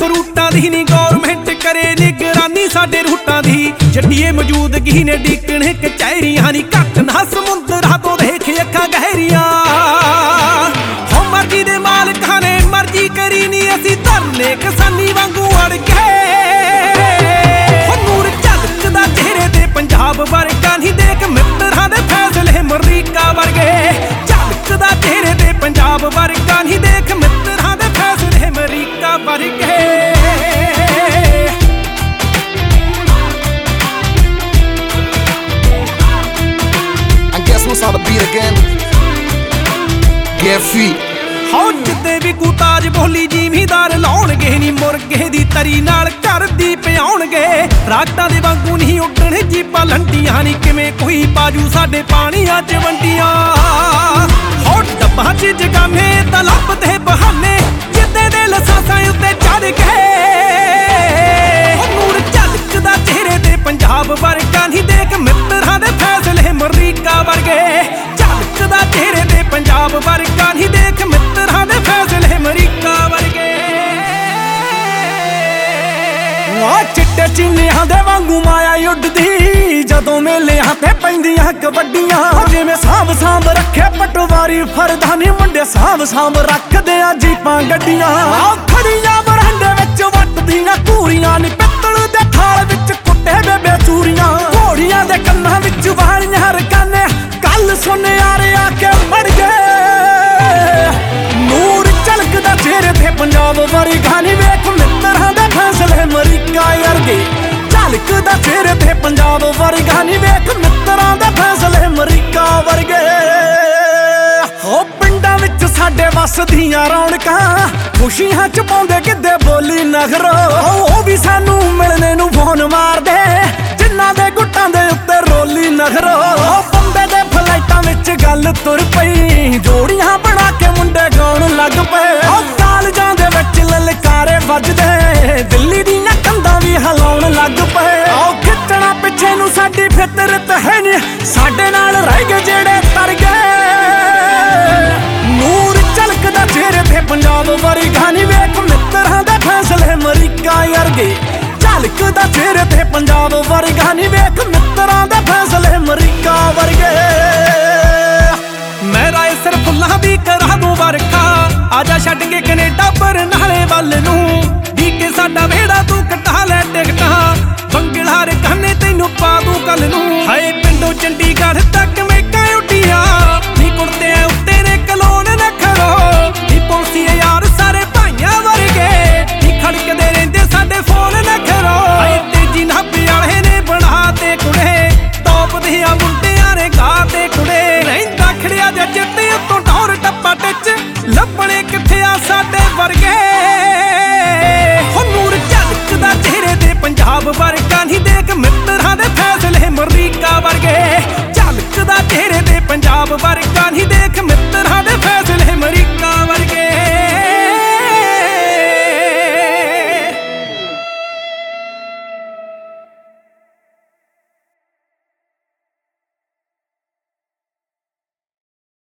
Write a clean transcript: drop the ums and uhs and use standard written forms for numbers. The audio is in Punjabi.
ਫਰੂਟਾਂ ਦੀ ਨੀ ਗੌਰਮੈਂਟ ਕਰੇ ਨਿਗਰਾਨੀ ਸਾਡੇ ਰੂਟਾਂ ਦੀ। ਜੱਟੀਏ ਮੌਜੂਦਗੀ ਨੇ ਡੀਕਣੇ ਕਚਹਿਰੀਆਂ ਨੀ ਘੱਟ ਨਾ ਸਮੁੰਦਰਾਂ ਤੋਂ ਦੇਖ ਅੱਖਾਂ ਗਹਿਰੀਆਂ। ਹੋ ਮਰਜ਼ੀ ਦੇ ਮਾਲਕਾਂ ਨੇ ਮਰਜ਼ੀ ਕਰੀ ਨੀ ਅਸੀਂ ਧਰਨੇ ਕਿਸਾਨੀ ਵਾਂਗੂ ਅੜ ਗਏ। ਹੋ ਨੂਰ ਝਲਕਦਾ ਚਿਹਰੇ ਤੇ ਪੰਜਾਬ ਵਰਗਾ ਨਹੀਂ ਦੇਖ ਮਿੱਤਰਾਂ ਦੇ ਫੈਸਲੇ ਅਮਰੀਕਾ ਵਰਗੇ। ਝਲਕਦਾ ਚਿਹਰੇ ਤੇ ਪੰਜਾਬ ਵਰਗਾ ਨਹੀਂ ਦੇਖ ਮਿੱਤਰਾਂ ਦੇ ਫੈਸਲੇ ਅਮਰੀਕਾ ਵਰਗੇ। On the beat again. Get free. ਹੋ ਜਿੱਦੇ ਵੀ ਕੂ ਤਾਜ ਬੋਲੀ ਜ਼ਿਮੀਦਾਰ ਲਾਉਣਗੇ ਨੀ ਮੁਰਗੇ ਦੀ ਤਰੀ ਨਾਲ ਘਰ ਦੀ ਪਿਆਉਣਗੇ। ਰਾਗਟਾਂ ਦੇ ਵਾਂਗੂ ਨਹੀਂ ਉੱਡਣ ਜੀਪਾਂ ਲੰਡੀਆਂ ਨੀ ਕਿਵੇਂ ਕੋਈ ਬਾਜੂ ਸਾਡੇ ਪਾਣੀਆਂ 'ਚ ਵੰਡੀਆਂ। ਹੋ ਡੱਬਾਂ 'ਚ ਜਗਾਮੇ ਤਾਂ ਲੱਭਦੇ ਬਹਾਨੇ ਜਿੱਦੇ ਦੇ ਲਸਾਸਾਂ ਉੱਤੇ ਚੜ ਗਏ। ਹੋ ਨੂਰ ਝਲਕਦਾ ਚਿਹਰੇ ਤੇ ਪੰਜਾਬ ਵਰਗਾ ਨਹੀਂ ਦੇਖ ਮਿੱਤਰਾਂ ਦੇ ਫੈਸਲੇ ਅਮਰੀਕਾ ਵਰਗੇ। ਝਲਕਦਾ ਚਿਹਰੇ ਤੇ ਪੰਜਾਬ ਵਰਗਾ ਨਹੀਂ ਦੇਖ ਮਿੱਤਰਾਂ ਦੇ ਫੈਸਲੇ ਅਮਰੀਕਾ ਵਰਗੇ। ਆ ਚਿੱਟੇ ਚੀਨਿਆਂ ਦੇ ਵਾਂਗੂ ਮਾਇਆ ਉੱਡਦੀ ਜਦੋਂ ਮੇਲਿਆਂ ਤੇ ਪੈਂਦੀਆਂ ਕਬੱਡੀਆਂ। ਜਿਵੇਂ ਸਾਂਭ ਸਾਂਭ ਰੱਖੇ ਪਟਵਾਰੀ ਫਰਦਾ ਨੀ ਮੁੰਡੇ ਸਾਂਭ ਸਾਂਭ ਰੱਖਦੇ ਆ ਜੀਪਾਂ ਗੱਡੀਆਂ। ਆ ਖੜੀਆਂ ਬਰਾਂਡੇ ਵਿੱਚ ਵੱਟਦੀਆਂ ਘੂਰੀਆਂ ਨੀ ਪਿੱਤਲ ਦੇ ਥਾਲ ਵਿੱਚ ਕੁੱਟੇ ਬੇਬੇ ਚੂਰੀਆਂ। ਘੋੜੀਆਂ ਦੇ ਕੰਨਾਂ ਵਿੱਚ ਵਾਲੀਆਂ ਰਕਾਨੇ ਕੱਲ ਸੁਨਿਆਰੇ ਆ ਕੇ ਮੜ ਗਏ। ਨੂਰ ਝਲਕਦਾ ਚਿਹਰੇ ਤੇ ਪੰਜਾਬ ਵਰਗਾ ਨਹੀਂ ਵੇਖ ਮਿੱਤਰਾਂ ਦੇ ਫੈਸਲੇ ਅਮਰੀਕਾ ਵਰਗੇ। ਝਲਕਦਾ ਚਿਹਰੇ ਤੇ ਪੰਜਾਬ ਵਰਗਾ ਨਹੀਂ ਵੇਖ ਮਿੱਤਰਾਂ ਦੇ ਫੈਸਲੇ ਅਮਰੀਕਾ ਵਰਗੇ। ਹੋ ਪਿੰਡਾਂ ਵਿੱਚ ਸਾਡੇ ਵਸਦੀਆਂ ਰੌਣਕਾਂ ਖੁਸ਼ੀਆਂ ਚ ਪਾਉਂਦੇ ਕਿੱਦੇ ਬੋਲੀ ਨਗਰੋ। ਉਹ ਵੀ ਸਾਨੂੰ ਮਿਲਣੇ ਨੂੰ ਫੋਨ ਮਾਰਦੇ ਜਿਨ੍ਹਾਂ ਦੇ ਗੁੱਟਾਂ ਦੇ ਉੱਤੇ ਰੋਲੀ ਨਗਰੋ। ਬੰਬੇ ਦੇ ਫਲਾਈਟਾਂ ਵਿੱਚ ਗੱਲ ਤੁਰ ਪਈ ਜੋੜੀਆਂ ਬਣਾ ਕੇ ਮੁੰਡੇ ਗਾਉਣ ਲੱਗ ਪਏ। ਕਾਲਜਾਂ ਦੇ ਵਿੱਚ ਲਲਕਾਰੇ ਵੱਜਦੇ ਦਿੱਲੀ ਦੀਆਂ ਕੰਧਾਂ ਵੀ ਹਿਲਾਉਣ ਲੱਗ ਪਏ। ਖਿੱਚਣਾ ਪਿੱਛੇ ਨੂੰ ਸਾਡੀ ਫਿਤਰਤ ਹੈ ਨੀ ਸਾਡੇ ਨਾਲ ਰਹਿ ਗਏ ਜਿਹੜੇ ਤਰ ਗਏ। ਨੂਰ ਝਲਕਦਾ ਚਿਹਰੇ ਤੇ ਪੰਜਾਬ ਵਰਗਾ ਨਹੀਂ ਵੇਖ ਮਿੱਤਰਾਂ ਦੇ ਫੈਸਲੇ ਅਮਰੀਕਾ ਵਰਗੇ। ਝਲਕਦਾ ਚਿਹਰੇ ਤੇ ਪੰਜਾਬ ਵਰਗਾ ਨਹੀਂ ਵੇਖ ਮਿੱਤਰਾਂ ਦੇ ਫੈਸਲੇ ਅਮਰੀਕਾ ਵਰਗੇ। ਮੈਂ ਰਾਏ ਸਿਰ ਫੁੱਲਾਂ ਦੀ ਕਰਾ ਦੂੰ ਵਰਖਾ ਆਜਾ ਛੱਡ ਕੇ ਕੈਨੇਡਾ ਬਰਨਾਲੇ ਵੱਲ ਨੂੰ। ਡੀ ਕੇ ਸਾਡਾ ਵਿਹੜਾ ਤੂੰ ਕਟਾ ਲੈ ਟਿਕਟਾਂ ਬੰਗਲਾ ਰਕਾਨੇ ਤੈਨੂੰ ਪਾ ਦੂੰ ਕੱਲ ਨੂੰ। ਹਾਏ ਪਿੰਡੋਂ ਚੰਡੀਗੜ੍ਹ ਤੱਕ ਮੇਕਾਂ ਉੱਡੀਆਂ ਨੀ ਕੁੜਤੇ ਉੱਤੇ ਨੇ ਕਲੋਨ ਨਖਰੋ। ਨੀ ਪੁਲਸੀਏ ਯਾਰ ਸਾਰੇ ਭਾਈਆਂ ਵਰਗੇ ਨੀ ਖੜਕਦੇ ਰਹਿੰਦੇ ਸਾਡੇ ਫੋਨ ਨਖਰੋ। ਹਾਏ ਤੇਜੀ ਨਾਭੇ ਵਾਲੇ ਨੇ ਬਣਾ ਤੇ ਕੁੜੇ ਟੌਪ ਦੀਆਂ ਮੁੰਡਿਆਂ ਨੇ ਗਾ ਤੇ ਕੁੜੇ। ਰਹਿੰਦਾ ਖੜਿਆ ਜਾਂ ਚਿੱਤੇ ਉੱਤੋਂ ਟੌਰ ਟੱਪਾ ਟਿੱਚ ਲੱਭਣੇ ਕਿੱਥੇ ਆ ਸਾਡੇ ਵਰਗੇ। ਹੋ ਨੂਰ ਝਲਕਦਾ ਚਿਹਰੇ ਤੇ ਪੰਜਾਬ ਵਰਗਾ ਨਹੀਂ ਦੇਖ ਮਿੱਤਰਾਂ ਦੇ ਫੈਸਲੇ ਅਮਰੀਕਾ ਵਰਗੇ। ਝਲਕਦਾ ਚਿਹਰੇ ਤੇ ਪੰਜਾਬ ਵਰਗਾ ਨਹੀਂ